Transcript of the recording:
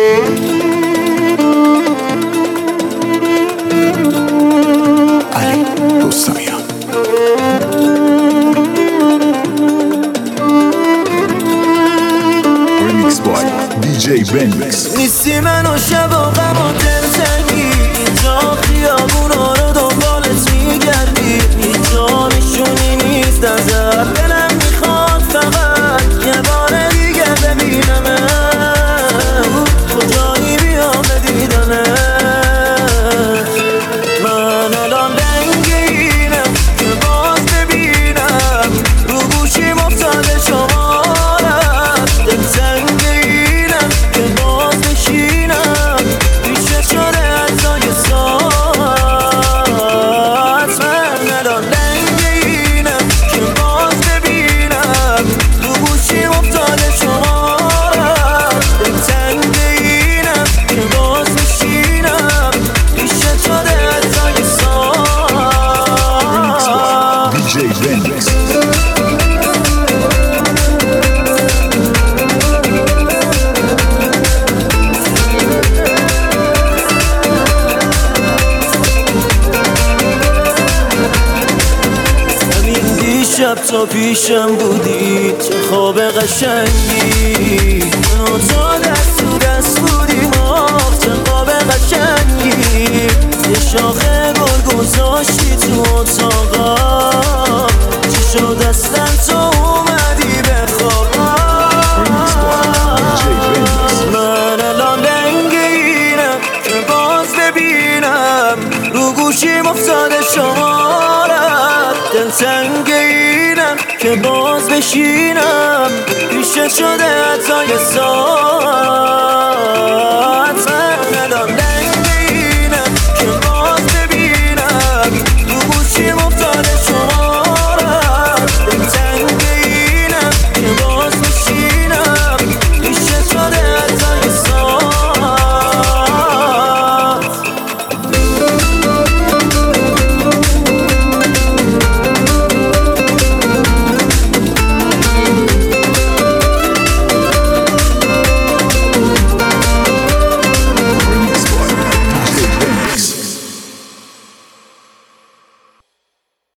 علی رستمیان. ریمیکس بای دیجی بنویکس. نیستی من و شب و غم و دلتنگی، اینجا خیابونا رو دنبالت میگردی، اینجا نشونی نیست ازت، دلم میخواد فقط یه بار دیگه ببینمت، کجایی بیام بدیدنت. من الان دنگینم که باز ببینم رو گوشیم افتاده شمارت، دلتنگینم که باز بشینم پیشت شده حتی یه ساعت. من الان دنگینم که باز ببینم رو گوشیم افتاده شمارت، دلتنگینم که باز بشینم پیشت شده حتی یه ساعت. دیجی بنویکس. شب تا پیشم بودی، چه خواب قشنگی، من و تو دست تو دست بودیم، چه خواب قشنگی. یه شاخه گل گذاشتی تو اتاقم، چی شد اصلا تو اومدی بخوابم. من الان دنگینم که باز ببینم رو گوشیم افتاده شمارت، دلتنگینم که باز بشینم پیشت شده حتی یه ساعت.